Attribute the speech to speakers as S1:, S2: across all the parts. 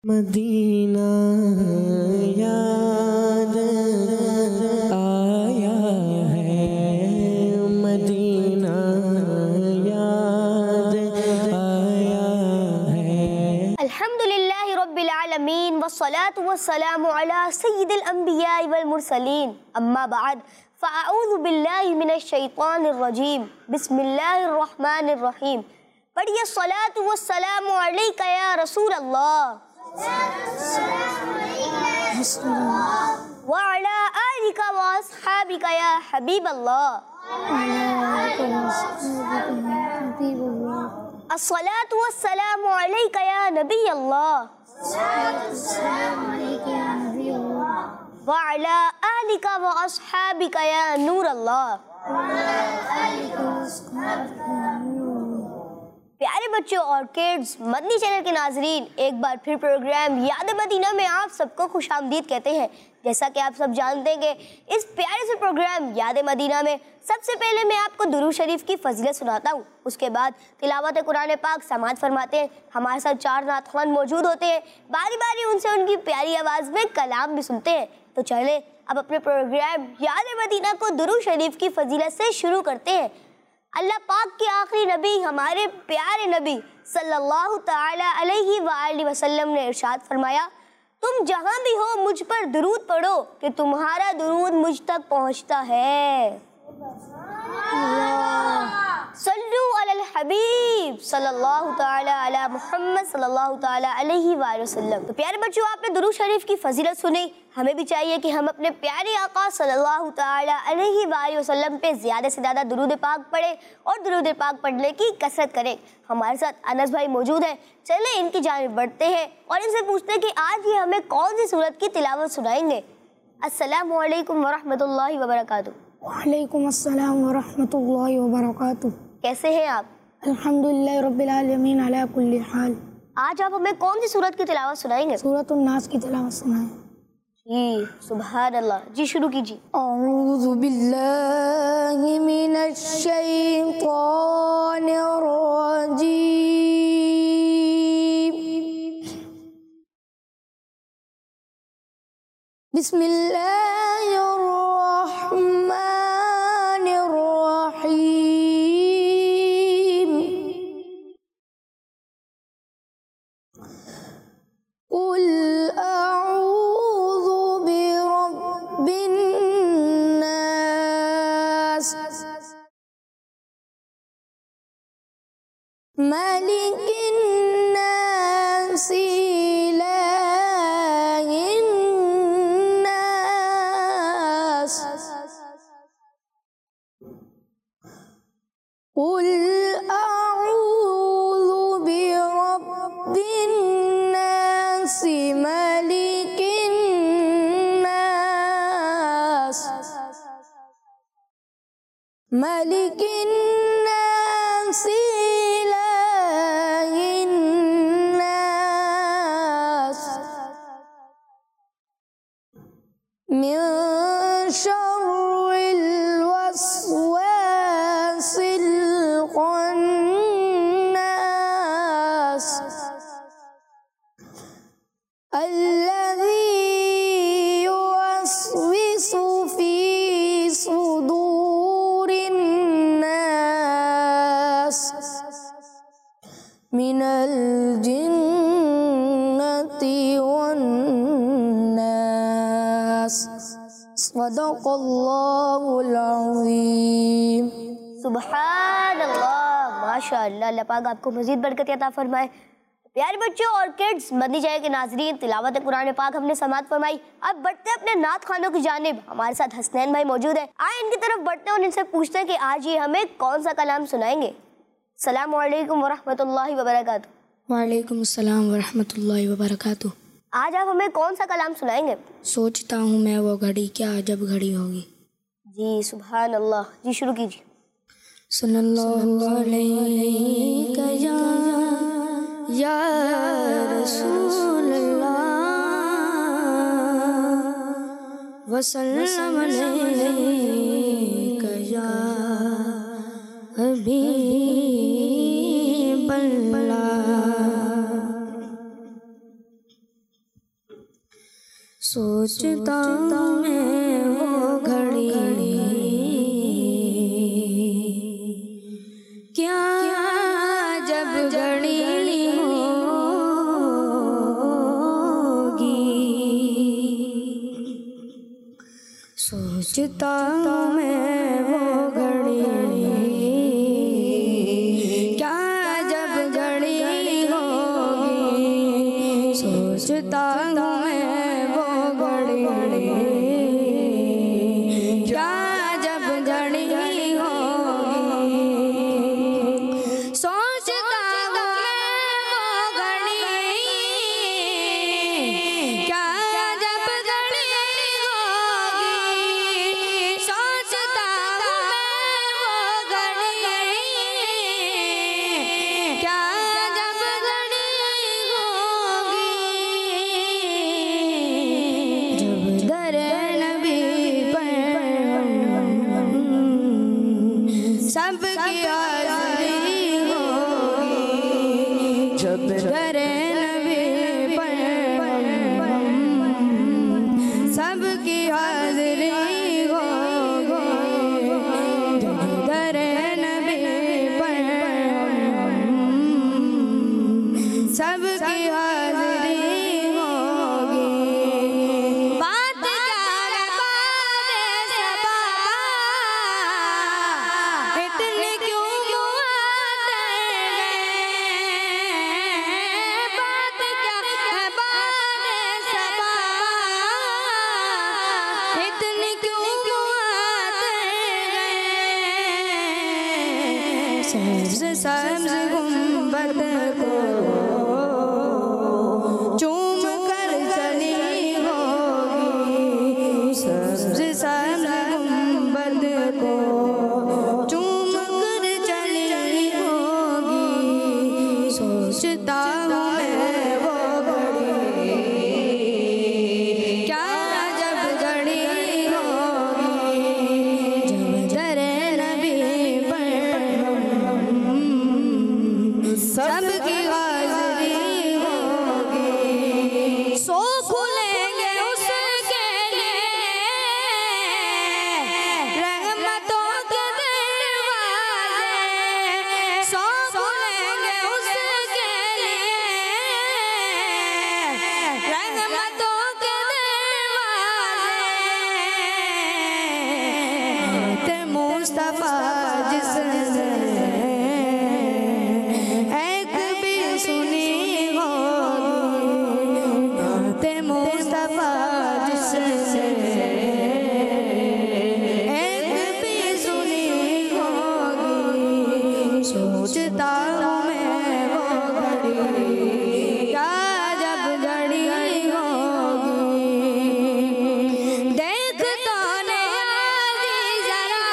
S1: Medina याद आया है, मदीना याद आया है।
S2: अल्हम्दुलिल्लाहि रब्बिल आलमीन वस्सलातु वस्सलामु अला सय्यिदिल अंबिया वल मुरसलीन अम्मा बाद फ़अऊज़ु बिल्लाहि मिनश शैतानिर रजीम बिस्मिल्लाहिर रहमानिर रहीम। पढ़िए सलातु वस्सलामु अलैका या रसूल अल्लाह व अला आलिका व अस्हाबिका या हबीब अल्लाह। अस्सलातु वस्सलामु अलैका या नबी अल्लाह व अला आलिका व अस्हाबिका या नूर अल्लाह। प्यारे बच्चों और किड्स, मदनी चैनल के नाजरीन, एक बार फिर प्रोग्राम याद मदीना में आप सबको खुशामदीद कहते हैं। जैसा कि आप सब जानते हैं कि इस प्यारे से प्रोग्राम याद मदीना में सबसे पहले मैं आपको दुरूद शरीफ की फजीलत सुनाता हूँ, उसके बाद तिलावत कुरान पाक समाअत फरमाते हैं। हमारे साथ 4 नात ख़्वान मौजूद होते हैं, बारी बारी उनसे उनकी प्यारी आवाज़ में कलाम भी सुनते हैं। तो चले अब अपने प्रोग्राम याद मदीना को दुरूद शरीफ की फजीलत से शुरू करते हैं। अल्लाह पाक के आखिरी नबी हमारे प्यारे नबी सल्लल्लाहु ताला अलैहि वालैहि वसल्लम ने इरशाद फरमाया, तुम जहाँ भी हो मुझ पर दुरूद पढ़ो कि तुम्हारा दुरूद मुझ तक पहुँचता है। सल्लु अलल हबीब सल्लल्लाहु ताला अला मुहम्मद सल्लल्लाहु ताला अलैहि वसल्लम। तो प्यारे बच्चों, आपने दुरूद शरीफ की फजीलत सुनी। हमें भी चाहिए कि हम अपने प्यारे आका सल्लल्लाहु ताला अलैहि वसल्लम पे ज़्यादा से ज़्यादा दुरूद पाक पढ़े और दुरूद पाक पढ़ने की कसरत करें। हमारे साथ अनस भाई मौजूद हैं, चले इनकी जानिब बढ़ते हैं और इनसे पूछते हैं कि आज ये हमें कौन सी सूरत की तिलावत सुनाएंगे। अस्सलामु अलैकुम वरहमतुल्लाहि वबरकातुहू।
S3: वालेकुम अस्सलाम वरहमतुल्लाहि वबरकातुहू।
S2: कैसे हैं आप?
S3: अल्हम्दुलिल्लाहि रब्बिल आलमीन अला कुल्ली हाल।
S2: आज आप हमें कौन सी सूरत की तिलावत सुनाएंगे?
S3: सूरतुन नास की तिलावत सुनाएं।
S2: जी सुभान अल्लाह, जी शुरू कीजिए।
S3: औज़ु बिल्लाहि मिनश शैतानिर रजीम। बिस्मिल्लाहिर रहमानिर रहीम। कुल अऊज़ु बिरब्बिन नास मलिकिन नास इलाहिन नास। कुल अऊज़ु बिरब्बिन नास मलिकिन नास मलिकिन नास इलाहिन नास मिन शर्रिल वस्वासिल खन्नास अल्लज़ी युवस्विसु फी सुदूरिन नास मिनल जिन्नति वन नास। सदक़ल्लाहुल अज़ीम।
S2: सुभान अल्लाह, माशाअल्लाह। अल्लाह पाक आपको मज़ीद बरकत अता फरमाए। प्यारे बच्चों और किड्स, मदनी चैनल के नाजरीन, तिलावत कुरान पाक हमने समाअत फरमाई। अब बढ़ते हैं अपने नात खानों की जानिब। हमारे साथ हसनैन भाई मौजूद है, आए इनकी तरफ बढ़ते हैं और इनसे पूछते हैं कि आज ये हमें कौन सा कलाम सुनाएंगे। अस्सलामु अलैकुम वरहमतुल्लाहि वबरकातुहू।
S3: वालेकुम अस्सलाम वरहमतुल्लाहि वबरकातुहू।
S2: आज आप हमें कौन सा कलाम सुनाएंगे?
S3: सोचता हूँ मैं वो घड़ी क्या जब घड़ी होगी।
S2: जी सुभान अल्लाह, जी शुरू कीजिए।
S3: सल्लल्लाहु अलैहि या रसूलल्लाह वसल्लम अलैका या हबीबल्लाह। सोचता मैं वो घड़ी क्या जब घड़ी होगी। सोचता मैं वो घड़ी क्या जब घड़ी होगी। सोचता सब्ज़ गुंबद को चूम कर चली होगी। सब्ज़ गुंबद को चूम कर चली होगी। सोचता हूँ मैं वो घड़ी क्या जब घड़ी होगी। जब दरे नबी पर सबकी हाज़री होगी। सो खुलेंगे उसके लिए रहमतों के दरवाज़े। सो खुलेंगे उसके लिए रहमतों के दरवाज़े। मुस्तफ़ा जिसने सोचता हूँ मैं वो घड़ी क्या जब घड़ी होगी। देख तो ने जरा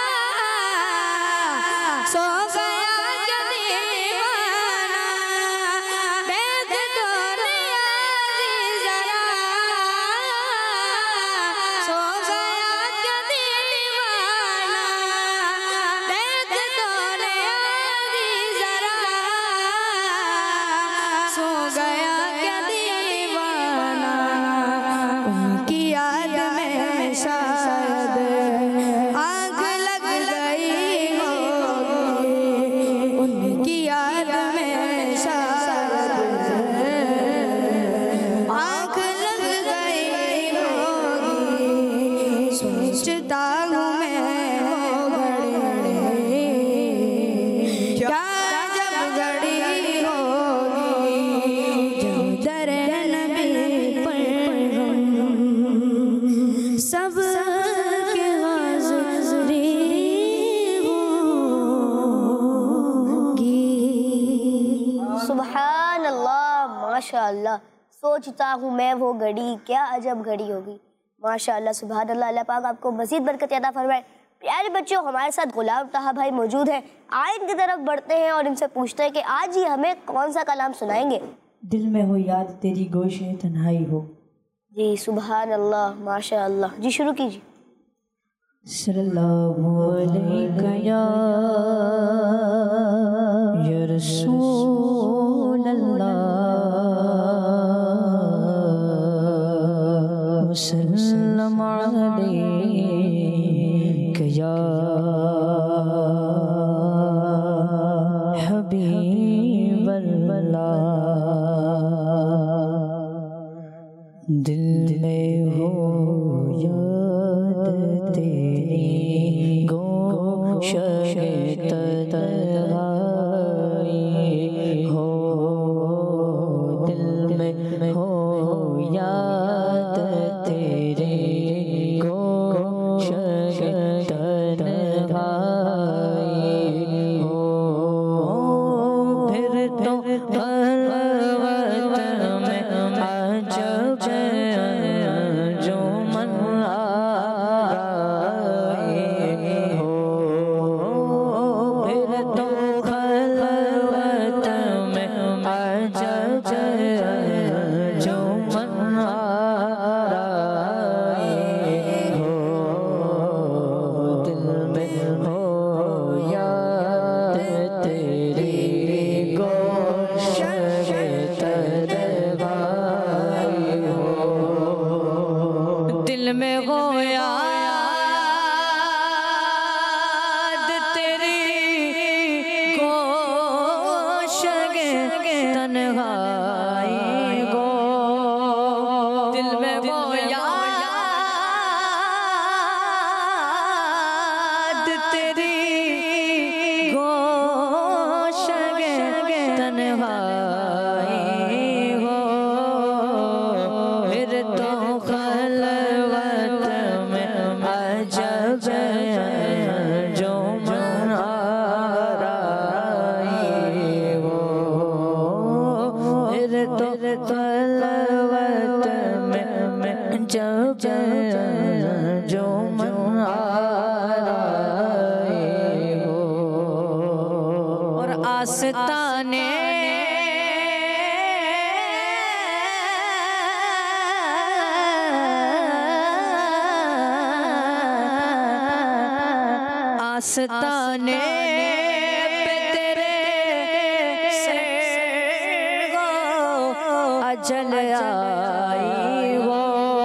S3: सो गया क्या दीवाना। देख तो ने जरा सो गया क्या दीवाना। देख तो सो गया क्या दीवाना। उनकी याद में शायद आग लग गई होगी। उनकी याद में शायद आग लग गई होगी। सोचता हूँ मैं वो घड़ी क्या जब घड़ी सब के हाज़री होगी।
S2: सुभान अल्लाह, माशाअल्लाह। सोचता हूँ मैं वो घड़ी क्या अजब घड़ी होगी। माशाअल्लाह, सुभान अल्लाह। अल्लाह पाक आपको मज़ीद बरकत अता फरमाए। प्यारे बच्चों, हमारे साथ गुलाम ताहा भाई मौजूद हैं। आए इनकी तरफ बढ़ते हैं और इनसे पूछते हैं कि आज ये हमें कौन सा कलाम सुनाएंगे।
S1: दिल में हो याद तेरी गोशे तन्हाई हो।
S2: जी सुभान अल्लाह, माशाअल्लाह। जी शुरू कीजिए।
S1: सल्लल्लाहु अलैका या रसूल अल्लाह। वसल्लम अलैका या हबीबल्लाह। दिल में हो याद तेरी गोशे तन्हाई हो, दिल में हो याद तेरी गोशे तन्हाई हो, फिर तो आस्ताने आस्ताने पे तेरे से गो अजल आई हो,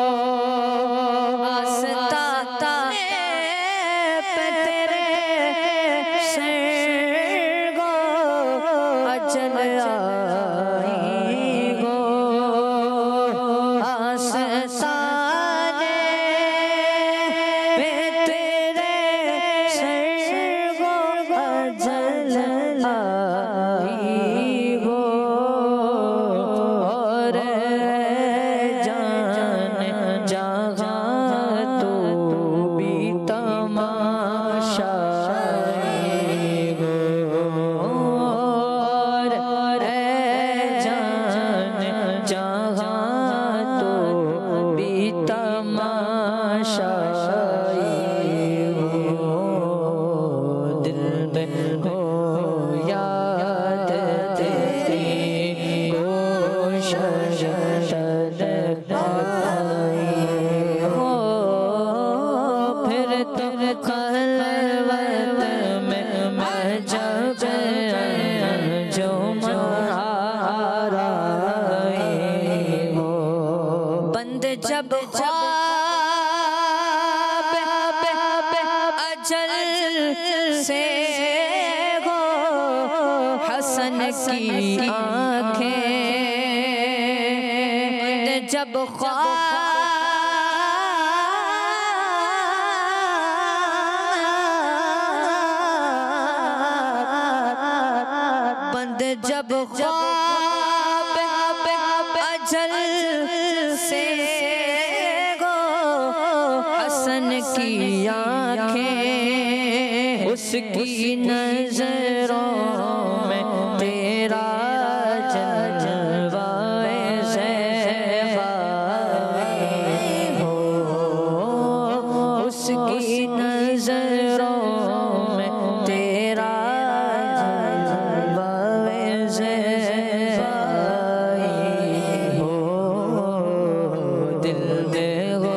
S1: आस्ताने पे तेरे से गो अजल आई हो, आस्ताने पे तेरे से गो अजल आई हो, और जान जहाँ तू भी तमाशा हो, और जान जहाँ तू भी तमाशा हो, दिल में हो याद तेरी गोशे तन्हाई हो, फिर तो खलवत में मैं जब जो महाराई हो, बंद जब ख्वाब अजल से हो हसन की आँखें, जब बंद जब ख्वाब अजल से गो हसन की आँखें, उसकी नजरों में तेरा जलवाए ज़ैफ़ाई हो, उसकी नजरों में तेरा जलवाए ज़ैफ़ाई हो, दिल में हो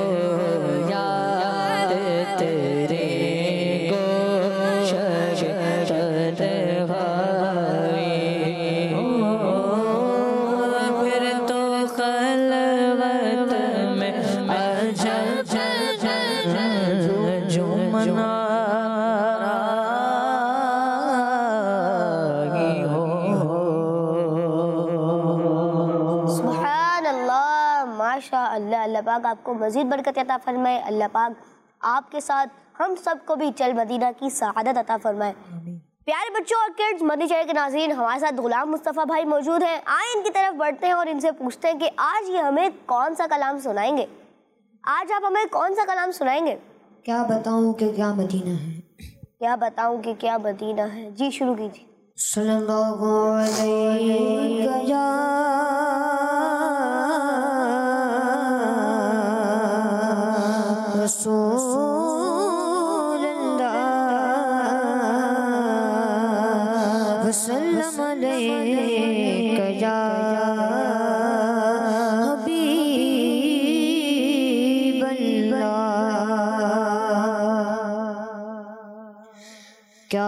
S1: याद तेरे गोशे
S2: माशा अल्लाह। अल्लाह पाक आपको मज़ीद बरकत अता फरमाए। अल्लाह पाक आपके साथ हम सबको भी चल मदीना की सआदत अता फरमाए। प्यारे बच्चों और किड्स, मदनी चैनल के नाज़रीन, हमारे साथ गुलाम मुस्तफ़ा भाई मौजूद हैं। आए इनकी तरफ बढ़ते हैं और इनसे पूछते हैं कि आज ये हमें कौन सा कलाम सुनाएंगे। आज आप हमें कौन सा कलाम सुनाएंगे?
S3: क्या बताऊं कि क्या मदीना है।
S2: क्या बताऊं कि क्या मदीना है। जी शुरू कीजिए।
S3: सल्लल्लाहु अलैहि या रसूलल्लाह वसल्लम अलैका या क्या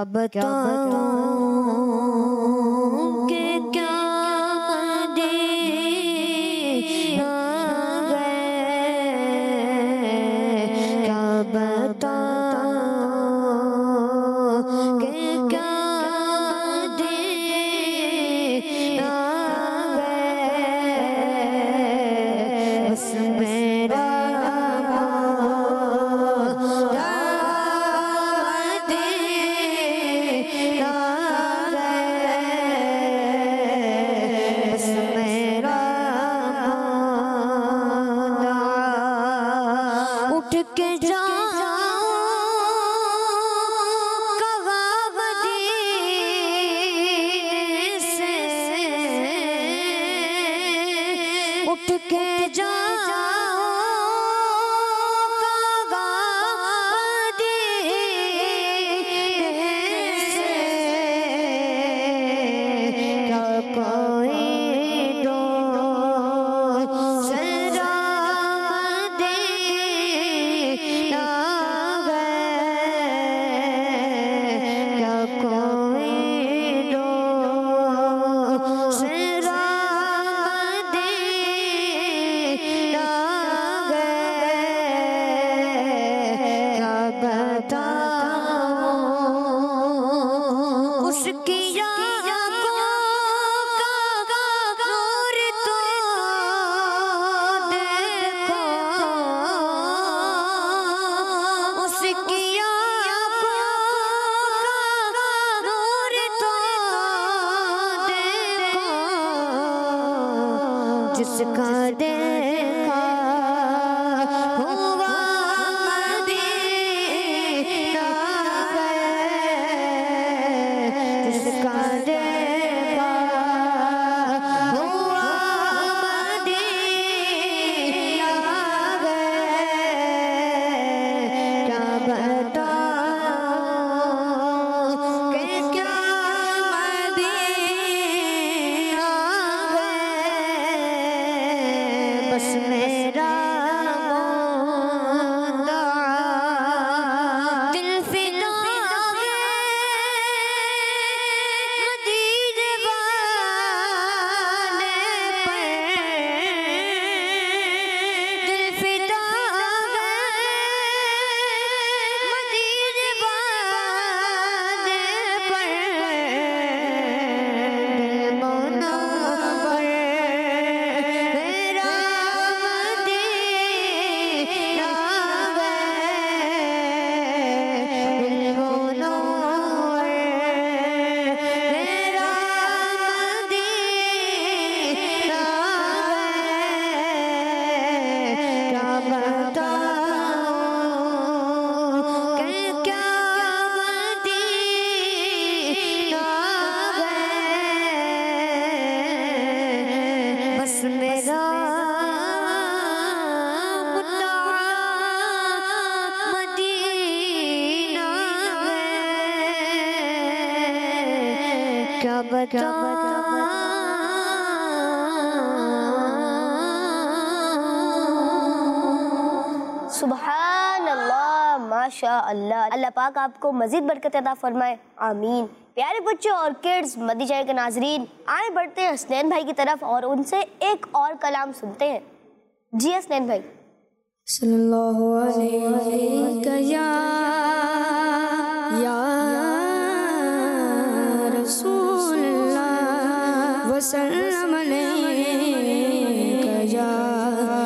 S3: बताऊं कि क्या मदीना है। क्या बताऊं कि क्या मदीना है। बस मेरा के जाओ कवाबदी से उठ के जाओ कवाबदी से। क्या कोई दो उसकी जिसका देखा हुआ मदीना है। जिसका देखा हुआ मदीना है। क्या बताऊं कि क्या मदीना बस मेरा दिल फिदा है मदीने वाले पर। दिल फिदा है मदीने वाले पर। दिल मुनव्वर मेरा मेरा मदीना है। क्या बताऊं
S2: सुभान अल्लाह, माशा अल्लाह। अल्लाह पाक आपको मज़ीद बरकत अता फरमाए, आमीन। प्यारे बच्चों और किड्स, मदनी चैनल के नाजरीन, आए बढ़ते हैं हसनैन भाई की तरफ और उनसे एक और कलाम सुनते हैं। जी हसनैन भाई।
S3: सल्लल्लाहु अलैहि या रसूलल्लाह वसल्लम अलैका या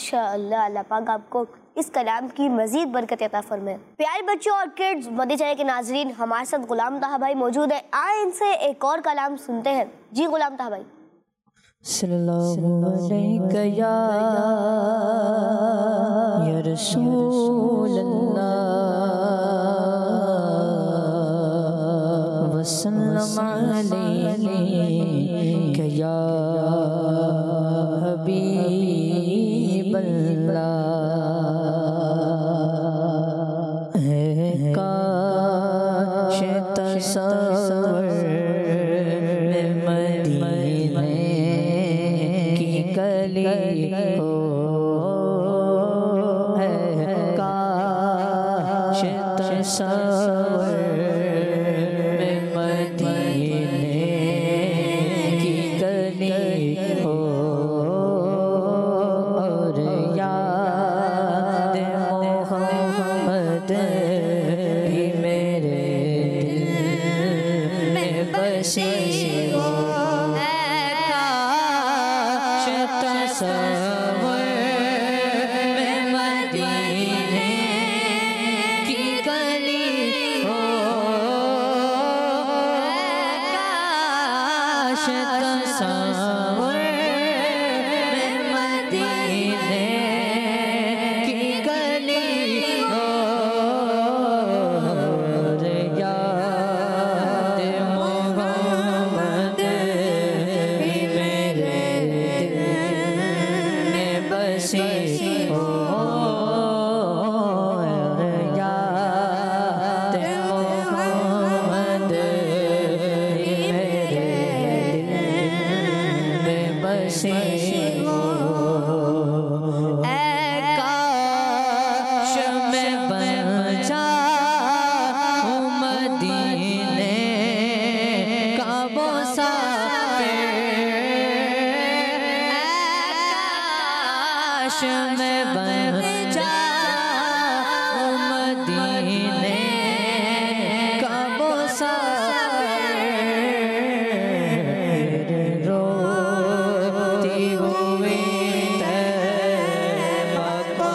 S2: माशाअल्लाह, अल्लाह पाक आपको इस कलाम की मजीद बरकत अता फरमाए। प्यारे बच्चों और किड्स, मदनी चैनल के नाजरीन, हमारे साथ गुलाम ताहा भाई मौजूद है। आए इनसे एक और कलाम सुनते हैं। जी गुलाम ताहा भाई।
S1: सल्लल्लाहु अलैका या रसूल अल्लाह वसल्लम अलैका या हबीब अल्लाह। काश तसव्वुर में मदीने की गली हो, काश तसव्वुर में मदीने की गली हो, और याद मोहम्मद भी मेरे दिल में बसी हो। काश तसव्वुर में मदीने की गली हो, काश तसव्वुर में मदीने की गली हो, और याद मोहम्मद भी मेरे दिल में बसी हो, और याद मोहम्मद भी मेरे दिल में बसी हो। ऐ काश मैं बन जाऊं मदीने का मुसाफिर, काश मैं बन जाऊं मदीने का मुसाफिर, रोती हुई तैबा को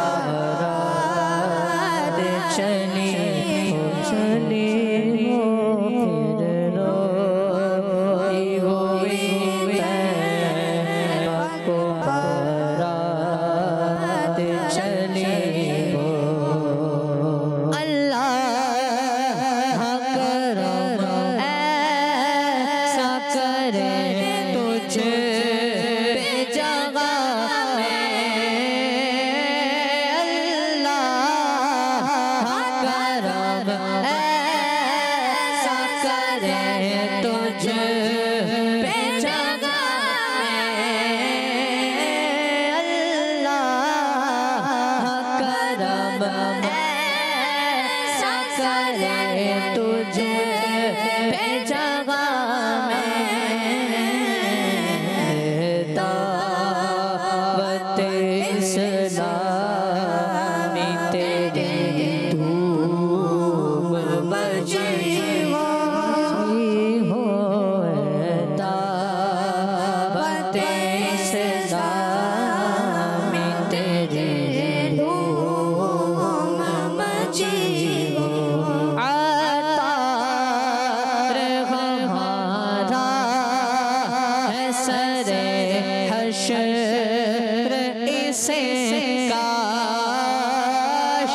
S1: बारात चली हो, चली हो, फिर रोती हुई तैबा को बारात चली हो। अल्लाह करम ऐसा करे तुझ पे जगह में, अल्लाह करम ऐसा करे तुझ पे जगह में, अल्लाह करम ऐसा करे तुझ पे जगह में। दावत इस्लामी तेरी धूम बजी हो, दावत इस्लामी तेरी धूम बजी हो। अतार हमारा है सरे हश्र इसे काश,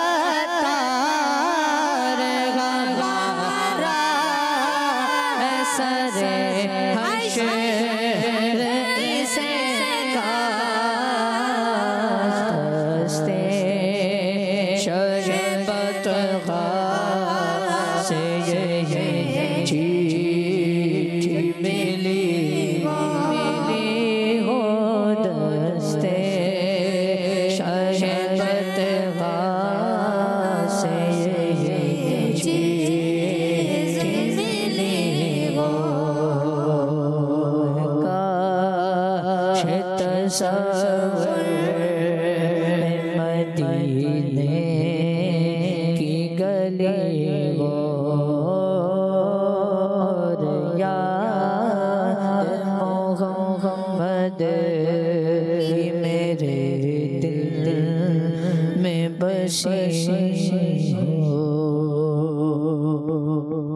S1: अतार हमारा है सरे हश्र इसे काश, दस्ते शरबत से ये चिट्ठी मिली हो, दस्ते शरबत से ये चिट्ठी मिली हो। काश तसव्वुर में मदीने की गली हो, और याद मोहम्मद भी मेरे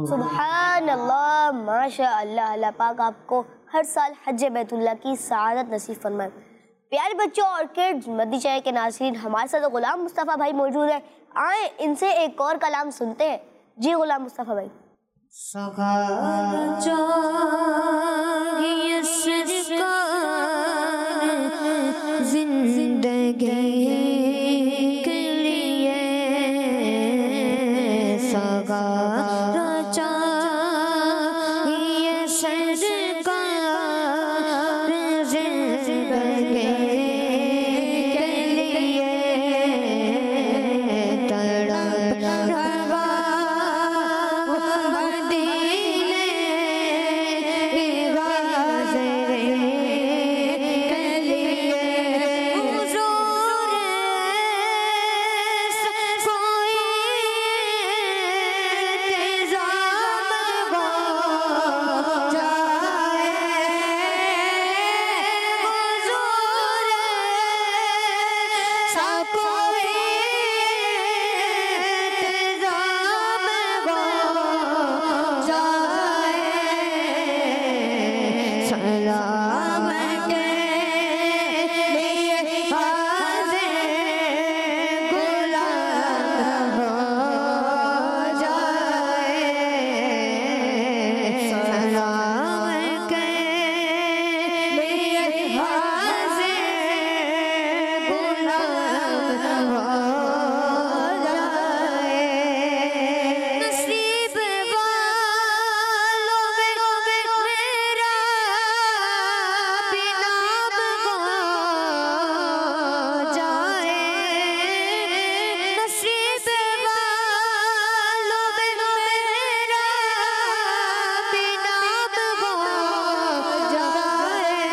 S2: सुभान अल्लाह, माशा अल्लाह। अल्लाह पाक आपको हर साल हज बैतुल्लाह की सआदत नसीब फरमाए। प्यारे बच्चों और किड्स, मदनी चैनल के नाज़रीन, हमारे साथ गुलाम मुस्तफ़ा भाई मौजूद है। आए इनसे एक और कलाम सुनते हैं। जी गुलाम मुस्तफ़ा भाई।
S1: जिंदगी के लिए सगारा चाहिए सरकार, जिंदगी के लिए तड़प रहा मदीने की गाज़रे के लिए। हुज़ूर कोई इंतज़ाम हो जाए, हुज़ूर सा कोई इंतज़ाम हो जाए। सलाम के लिए हाज़िर गुलाम हो जाए, सलाम के लिए हाज़िर गुलाम हो जाए। नसीब वालों में मेरा भी नाम हो जाए, नसीब वालों में मेरा भी नाम हो जाए।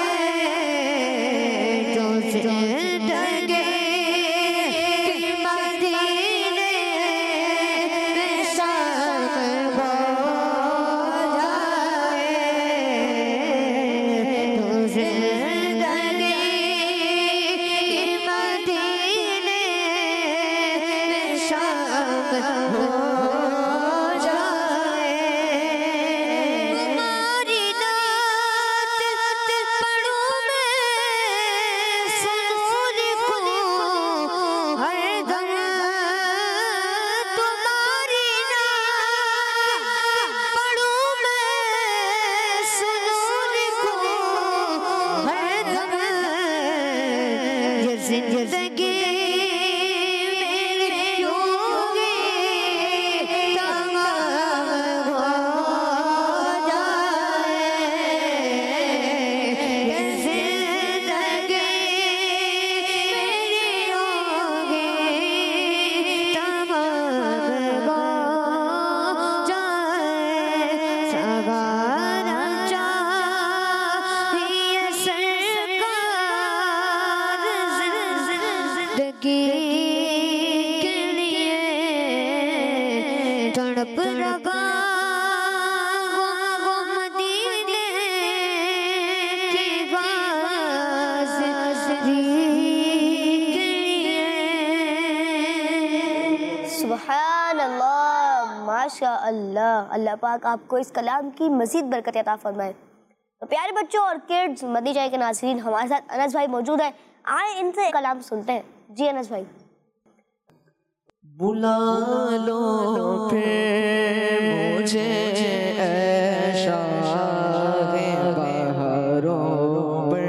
S1: जो जिंदगी की मदीने में शाम हो जाए, जो जिंदगी की मदीने में शाम हो जाए। तुम्हारी नात पढ़ूं मैं, सुनूं लिखूं हर दम, तुम्हारी नात पढ़ूं मैं, सुनूं लिखूं हर दम। ये जिंदगी मेरी होगी तमाम हो जाए, ये जिंदगी मेरी होगी तमाम हो जाए। सगारा चाहिए सरकार, जिंदगी के लिए तड़प रहा वो मदीने की गाज़री के लिए।
S2: सुभान अल्लाह, माशा अल्लाह। अल्लाह पाक आपको इस कलाम की मज़ीद बरकत अता फरमाए। तो प्यारे बच्चों और किड्स, मदनी चैनल के नाज़रीन, हमारे साथ अनस भाई मौजूद है। आए इनसे कलाम सुनते हैं। जी अनस भाई।
S1: बुला लो फिर मुझे ऐ शाहे बहरों पर,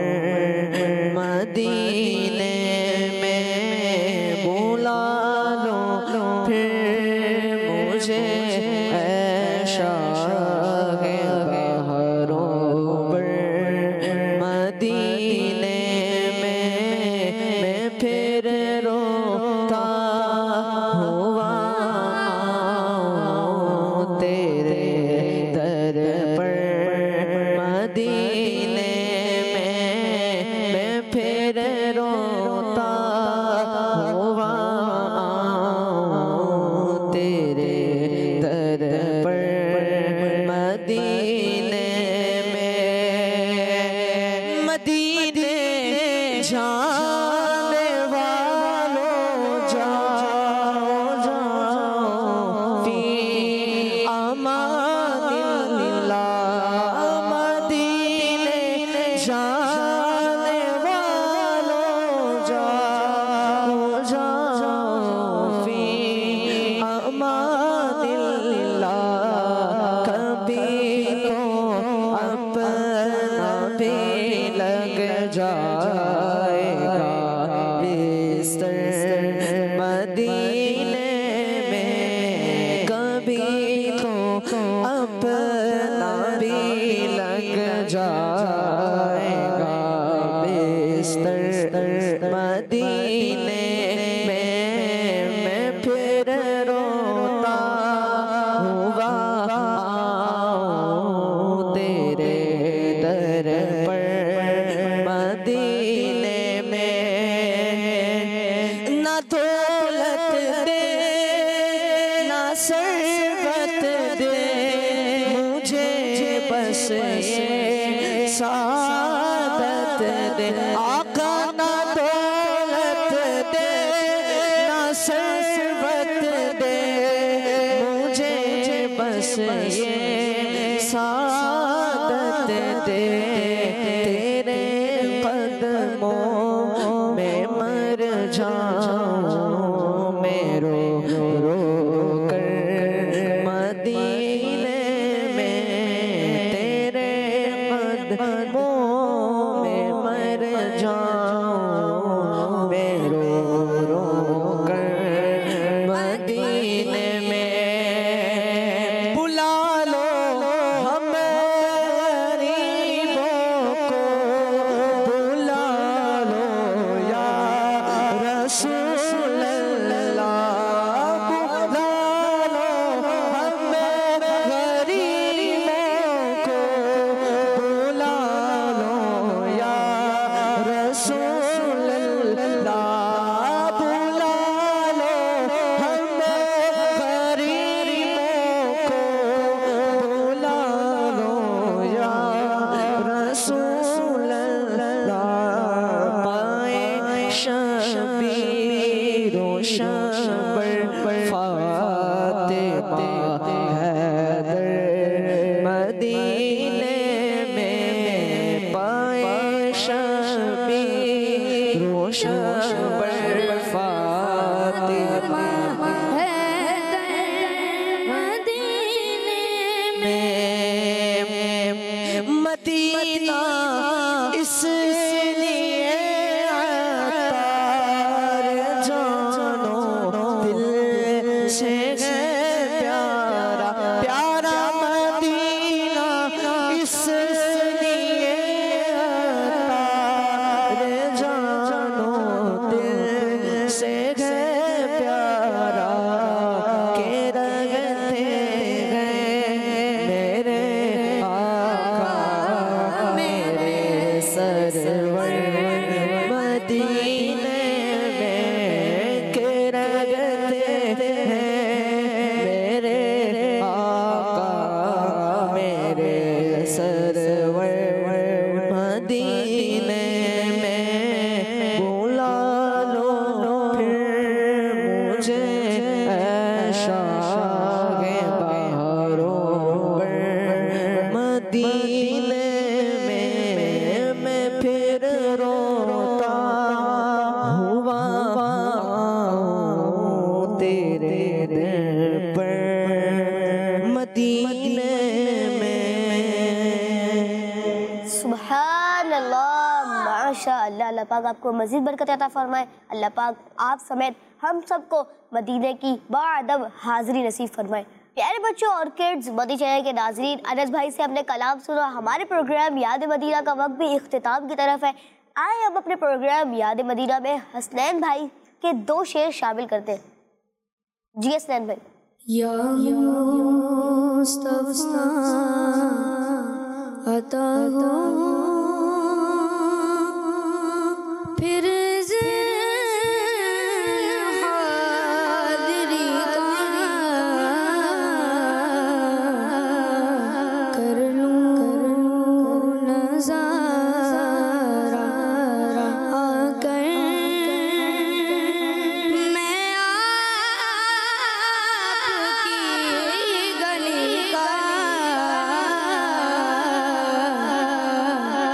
S1: मदीने में बुला लो फिर मुझे ऐ शाहे बहरों पर, मदीने में मैं फिर रोता हुआ तेरे अपना भी लग जाएगा बिस्तर मदीने में मैं फिर रोता हुआ आऊं तेरे दर पर मदीने में। ना दौलत दे ना सरबत दे मुझे बस ये सादत दे आका। ना दौलत दे ना सरबत दे मुझे बस ये सादत दे। तेरे कदमों में मर जाऊं मैं रो रो कर मदीने में। तेरे कदमों में मर जाऊं मैं रो रो कर मदीने में। बुला लो हम गरीबों को बुला लो या रसूल अल्लाह। बुला लो हम गरीबों को बुला लो या रसूल अल्लाह। बुला लो हम गरीबों को बुला लो या रसूल अल्लाह। पाए शबीर शबर फातिमा हैदर मदीने में। पाए शबीर शबर फातिमा मदीना इसलिए अतार जानो दिल से है प्यारा प्यारा मदीना इसलिए अतार जानो दिल से है प्यारा के रगते गए मेरे आका मेरे सरवर मदीने में के रगते हैं मेरे आका मेरे सरवर मदीने में। बुला लो फिर मुझे शागे बहारों मदीने में मैं फिर रोता हुआ आऊं तेरे दर पर मदीने में।
S2: सुभान अल्लाह, माशा अल्लाह। अल्लाह पाक आपको मज़ीद बरकत अता फरमाए। अल्लाह पाक आप समेत हम सबको मदीने की बाअदब हाज़िरी नसीब फरमाए। प्यारे बच्चों और किड्स, मदी चैनल के नाज़रीन, अनस भाई से हमने कलाम सुना। हमारे प्रोग्राम याद मदीना का वक्त भी इख्तिताम की तरफ है। आए अब अपने प्रोग्राम याद मदीना में हसनैन भाई के 2 शेर शामिल करते हैं। जी हसनैन भाई।
S3: या मुस्तफा अता हो फिर हाज़िरी का कर लूं नज़ारा आकर मैं आपकी गली का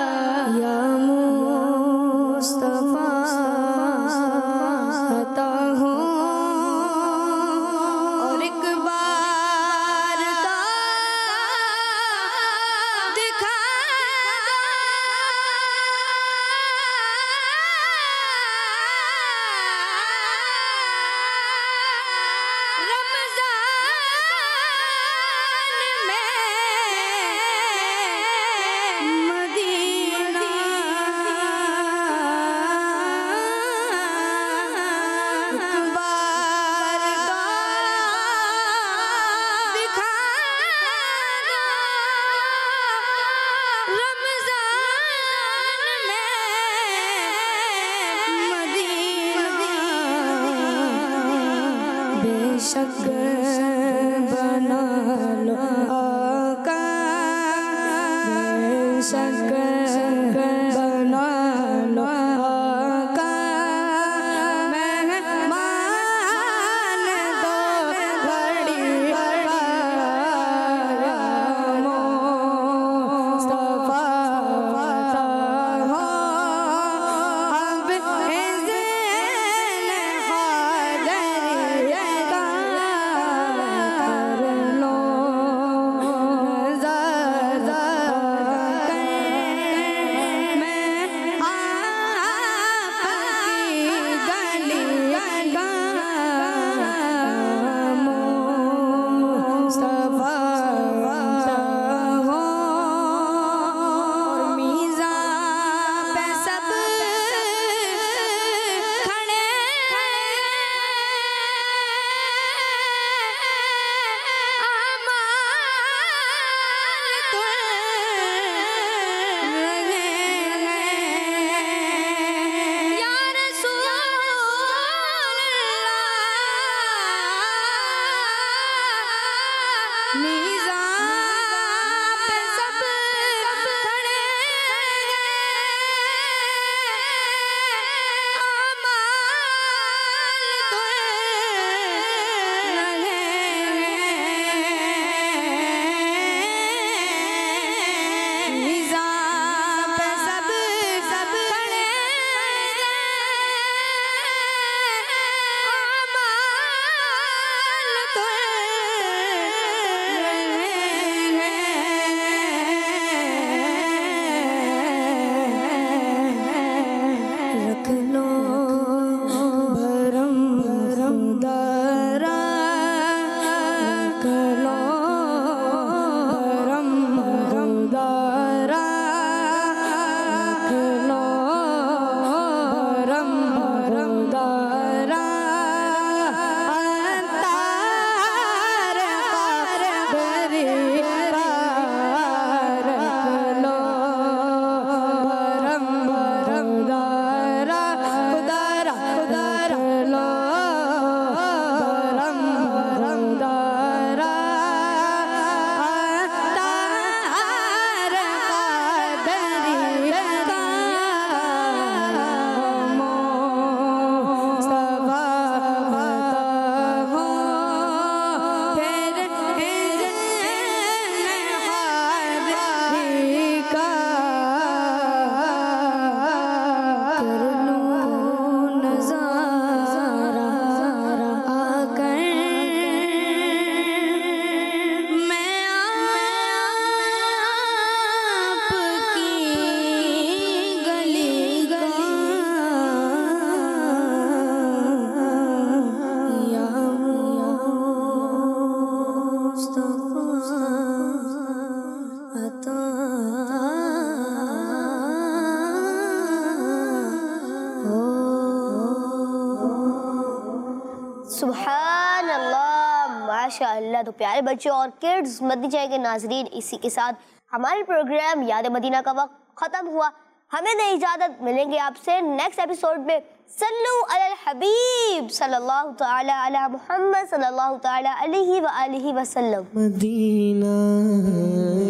S2: माशाल्लाह। तो प्यारे बच्चों और किड्स मदनी चैनल के नाजरीन, इसी के साथ हमारे प्रोग्राम याद मदीना का वक्त ख़त्म हुआ। हमें दे इजाज़त, मिलेंगे आपसे नेक्स्ट एपिसोड में। सल्लु अलल हबीब सल्लल्लाहु तआला अला मुहम्मद सल्लल्लाहु तआला अलैहि व आलिहि वसल्लम।
S1: मदीना